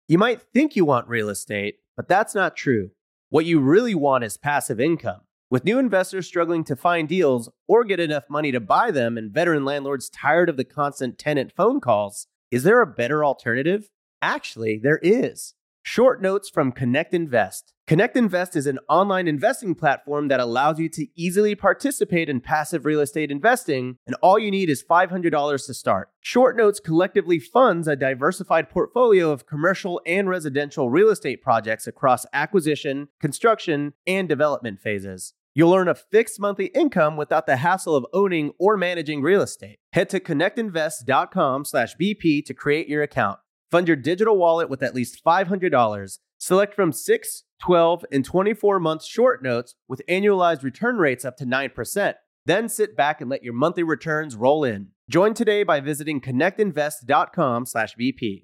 You might think you want real estate, but that's not true. What you really want is passive income. With new investors struggling to find deals or get enough money to buy them and veteran landlords tired of the constant tenant phone calls, is there a better alternative? Actually, there is. Short notes from Connect Invest. Connect Invest is an online investing platform that allows you to easily participate in passive real estate investing, and all you need is $500 to start. Short Notes collectively funds a diversified portfolio of commercial and residential real estate projects across acquisition, construction, and development phases. You'll earn a fixed monthly income without the hassle of owning or managing real estate. Head to connectinvest.com/BP to create your account. Fund your digital wallet with at least $500. Select from 6, 12, and 24 month short notes with annualized return rates up to 9%. Then sit back and let your monthly returns roll in. Join today by visiting connectinvest.com/BP.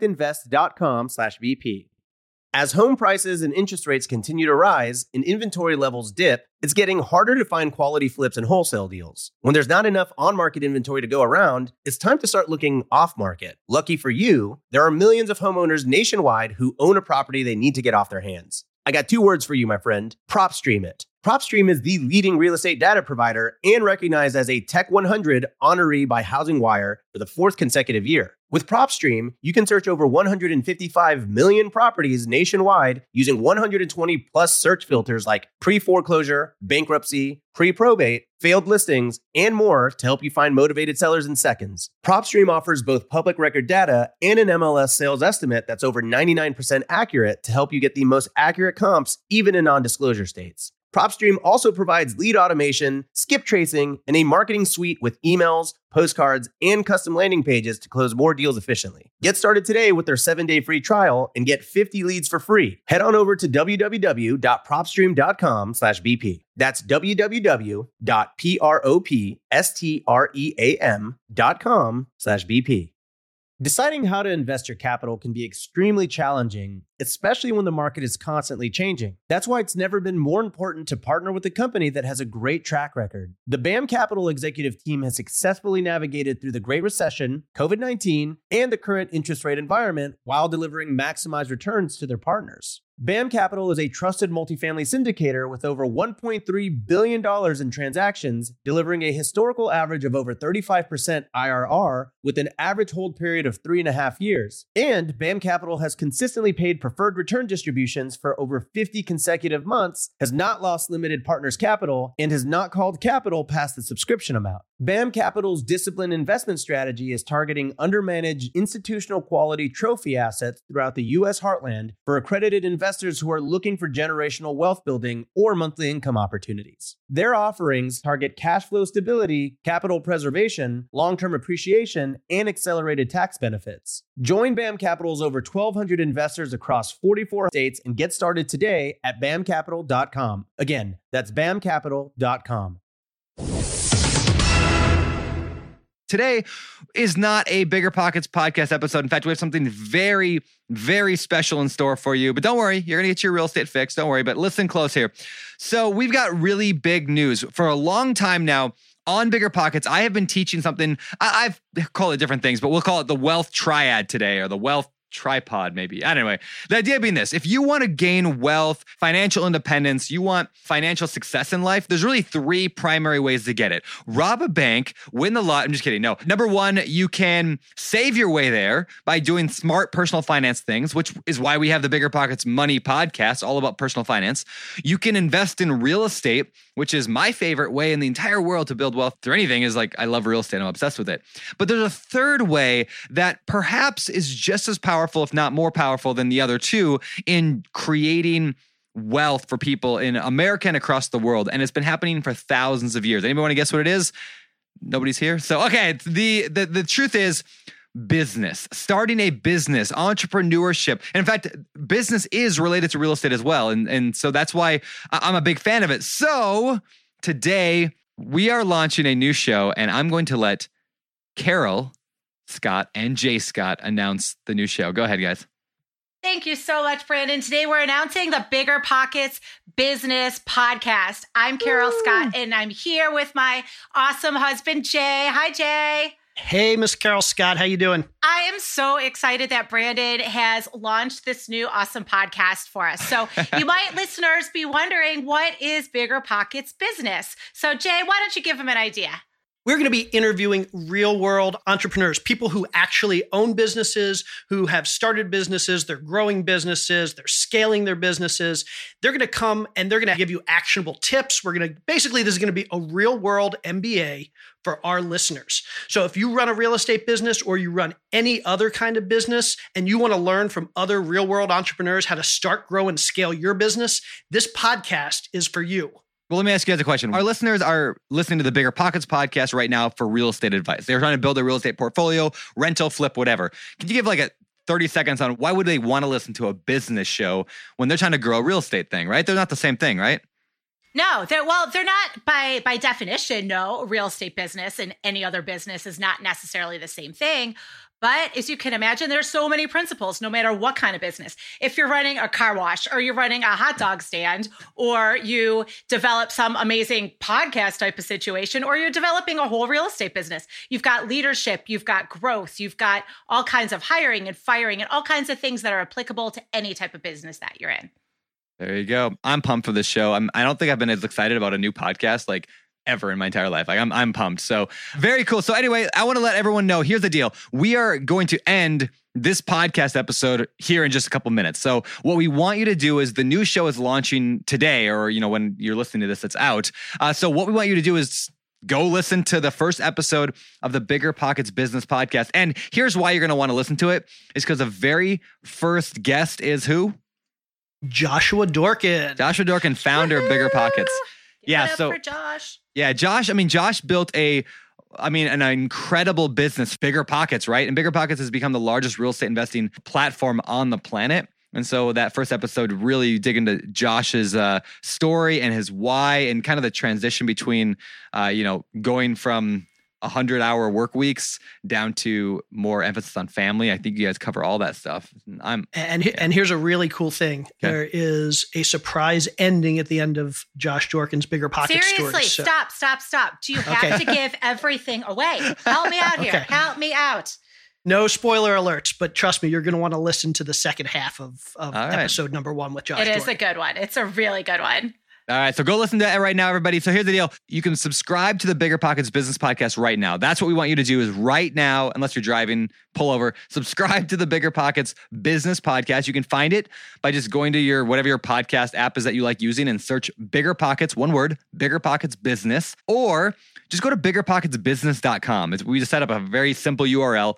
Connectinvest.com/BP. As home prices and interest rates continue to rise and inventory levels dip, it's getting harder to find quality flips and wholesale deals. When there's not enough on-market inventory to go around, it's time to start looking off-market. Lucky for you, there are millions of homeowners nationwide who own a property they need to get off their hands. I got 2 words for you, my friend. PropStream it. PropStream is the leading real estate data provider and recognized as a Tech 100 honoree by HousingWire for the 4th consecutive year. With PropStream, you can search over 155 million properties nationwide using 120 plus search filters like pre-foreclosure, bankruptcy, pre-probate, failed listings, and more to help you find motivated sellers in seconds. PropStream offers both public record data and an MLS sales estimate that's over 99% accurate to help you get the most accurate comps even in non-disclosure states. PropStream also provides lead automation, skip tracing, and a marketing suite with emails, postcards, and custom landing pages to close more deals efficiently. Get started today with their 7-day free trial and get 50 leads for free. Head on over to www.propstream.com/BP. That's www.propstream.com/BP. Deciding how to invest your capital can be extremely challenging, especially when the market is constantly changing. That's why it's never been more important to partner with a company that has a great track record. The BAM Capital executive team has successfully navigated through the Great Recession, COVID-19, and the current interest rate environment while delivering maximized returns to their partners. BAM Capital is a trusted multifamily syndicator with over $1.3 billion in transactions, delivering a historical average of over 35% IRR with an average hold period of 3.5 years. And BAM Capital has consistently paid preferred return distributions for over 50 consecutive months, has not lost limited partners capital, and has not called capital past the subscription amount. BAM Capital's disciplined investment strategy is targeting undermanaged institutional quality trophy assets throughout the U.S. heartland for accredited investors who are looking for generational wealth building or monthly income opportunities. Their offerings target cash flow stability, capital preservation, long-term appreciation, and accelerated tax benefits. Join BAM Capital's over 1,200 investors across 44 states and get started today at bamcapital.com. Again, that's bamcapital.com. Today is not a Bigger Pockets podcast episode. In fact, we have something very, very special in store for you. But don't worry, you're going to get your real estate fix. Don't worry, but listen close here. So we've got really big news. For a long time now, on Bigger Pockets, I have been teaching something. I've called it different things, but we'll call it the wealth triad today, or the wealth tripod, maybe. Anyway, the idea being this: if you want to gain wealth, financial independence, you want financial success in life, there's really 3 primary ways to get it. Rob a bank, win the lot. I'm just kidding. No. Number 1, you can save your way there by doing smart personal finance things, which is why we have the Bigger Pockets Money podcast, all about personal finance. You can invest in real estate, which is my favorite way in the entire world to build wealth through anything. Is like, I love real estate. I'm obsessed with it. But there's a third way that perhaps is just as powerful, if not more powerful than the other 2, in creating wealth for people in America and across the world. And it's been happening for thousands of years. Anybody want to guess what it is? Nobody's here. So, okay. The truth is business, starting a business, entrepreneurship. And in fact, business is related to real estate as well. And so that's why I'm a big fan of it. So today we are launching a new show, and I'm going to let Carol Scott and Jay Scott announce the new show. Go ahead, guys. Thank you so much, Brandon. Today we're announcing the Bigger Pockets Business Podcast. I'm Carol Scott, and I'm here with my awesome husband, Jay. Hi, Jay. Hey, Miss Carol Scott, how you doing? I am so excited that Brandon has launched this new awesome podcast for us. So you might, listeners, be wondering, what is Bigger Pockets Business? So Jay, why don't you give them an idea? We're going to be interviewing real world entrepreneurs, people who actually own businesses, who have started businesses, they're growing businesses, they're scaling their businesses. They're going to come and they're going to give you actionable tips. This is going to be a real world MBA for our listeners. So if you run a real estate business or you run any other kind of business and you want to learn from other real world entrepreneurs how to start, grow, and scale your business, this podcast is for you. Well, let me ask you guys a question. Our listeners are listening to the Bigger Pockets podcast right now for real estate advice. They're trying to build a real estate portfolio, rental, flip, whatever. Can you give like a 30 seconds on why would they want to listen to a business show when they're trying to grow a real estate thing, right? They're not the same thing, right? No, they're not by definition. No, a real estate business and any other business is not necessarily the same thing. But as you can imagine, there's so many principles, no matter what kind of business. If you're running a car wash or you're running a hot dog stand or you develop some amazing podcast type of situation or you're developing a whole real estate business, you've got leadership, you've got growth, you've got all kinds of hiring and firing and all kinds of things that are applicable to any type of business that you're in. There you go. I'm pumped for this show. I don't think I've been as excited about a new podcast like ever in my entire life. Like I'm pumped. So very cool. So anyway, I want to let everyone know, here's the deal. We are going to end this podcast episode here in just a couple minutes. So what we want you to do is the new show is launching today, or, when you're listening to this, it's out. So what we want you to do is go listen to the first episode of the Bigger Pockets Business Podcast. And here's why you're going to want to listen to it. It's because the very first guest is who? Joshua Dorkin. Joshua Dorkin, founder of Bigger Pockets. Yeah. So for Josh. Yeah, Josh built an incredible business, Bigger Pockets, right? And Bigger Pockets has become the largest real estate investing platform on the planet. And so that first episode really dig into Josh's story and his why and kind of the transition between, going from 100-hour work weeks down to more emphasis on family. I think you guys cover all that stuff. And here's a really cool thing. Okay. There is a surprise ending at the end of Josh Dorkin's Bigger Pockets story. Seriously, stop. Do you have to give everything away? Help me out here. Okay. Help me out. No spoiler alerts, but trust me, you're going to want to listen to the second half of episode number 1 with Josh Dorkin. It is a good one. It's a really good one. All right, so go listen to it right now, everybody. So here's the deal. You can subscribe to the Bigger Pockets Business Podcast right now. That's what we want you to do is right now, unless you're driving, pull over, subscribe to the Bigger Pockets Business Podcast. You can find it by just going to whatever your podcast app is that you like using and search Bigger Pockets, one word, Bigger Pockets Business, or just go to biggerpocketsbusiness.com. We just set up a very simple URL,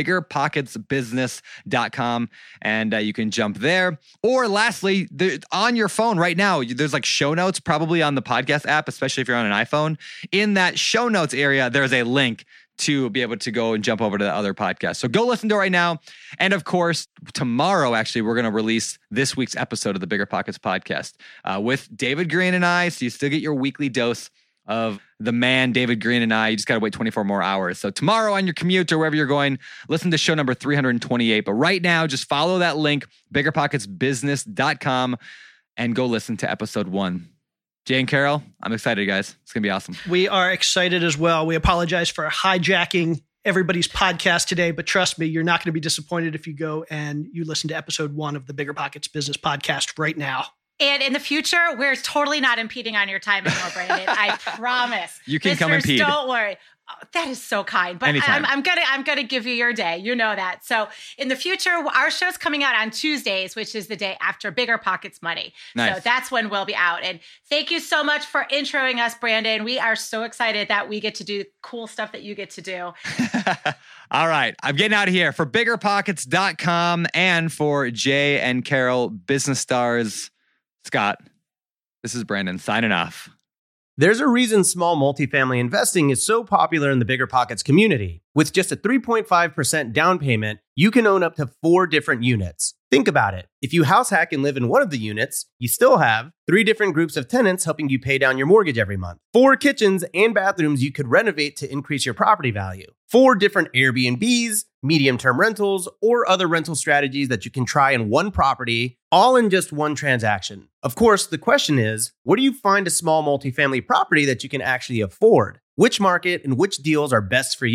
biggerpocketsbusiness.com, and you can jump there. Or lastly, on your phone right now, there's like show notes probably on the podcast app, especially if you're on an iPhone. In that show notes area, there's a link to be able to go and jump over to the other podcast. So go listen to it right now. And of course, tomorrow, actually, we're going to release this week's episode of the Bigger Pockets podcast with David Green and I. So you still get your weekly dose of the man, David Green, and I. You just got to wait 24 more hours. So tomorrow on your commute or wherever you're going, listen to show number 328. But right now, just follow that link, biggerpocketsbusiness.com, and go listen to episode 1. Jay and Carol, I'm excited, guys. It's going to be awesome. We are excited as well. We apologize for hijacking everybody's podcast today, but trust me, you're not going to be disappointed if you go and you listen to episode 1 of the Bigger Pockets Business Podcast right now. And in the future, we're totally not impeding on your time anymore, Brandon. I promise. You can come impede. Don't worry. Oh, that is so kind. But I'm gonna give you your day. You know that. So in the future, our show's coming out on Tuesdays, which is the day after Bigger Pockets Money. Nice. So that's when we'll be out. And thank you so much for introing us, Brandon. We are so excited that we get to do cool stuff that you get to do. All right. I'm getting out of here. For biggerpockets.com and for Jay and Carol, business stars, Scott, this is Brandon signing off. There's a reason small multifamily investing is so popular in the Bigger Pockets community. With just a 3.5% down payment, you can own up to 4 different units. Think about it. If you house hack and live in one of the units, you still have 3 different groups of tenants helping you pay down your mortgage every month, 4 kitchens and bathrooms you could renovate to increase your property value, 4 different Airbnbs, medium-term rentals, or other rental strategies that you can try in one property, all in just one transaction. Of course, the question is, where do you find a small multifamily property that you can actually afford? Which market and which deals are best for you?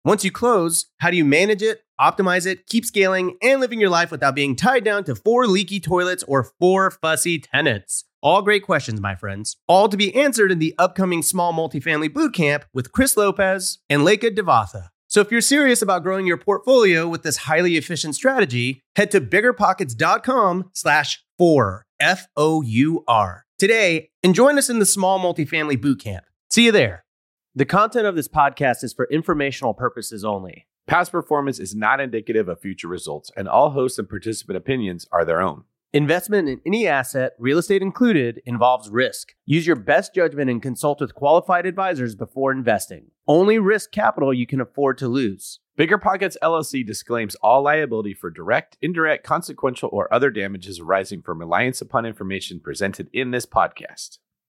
Once you close, how do you manage it, optimize it, keep scaling, and living your life without being tied down to 4 leaky toilets or 4 fussy tenants? All great questions, my friends. All to be answered in the upcoming Small Multifamily Bootcamp with Chris Lopez and Leica Devatha. So if you're serious about growing your portfolio with this highly efficient strategy, head to biggerpockets.com/4, F-O-U-R, today and join us in the Small Multifamily Bootcamp. See you there. The content of this podcast is for informational purposes only. Past performance is not indicative of future results, and all host and participant opinions are their own. Investment in any asset, real estate included, involves risk. Use your best judgment and consult with qualified advisors before investing. Only risk capital you can afford to lose. Bigger Pockets LLC disclaims all liability for direct, indirect, consequential, or other damages arising from reliance upon information presented in this podcast.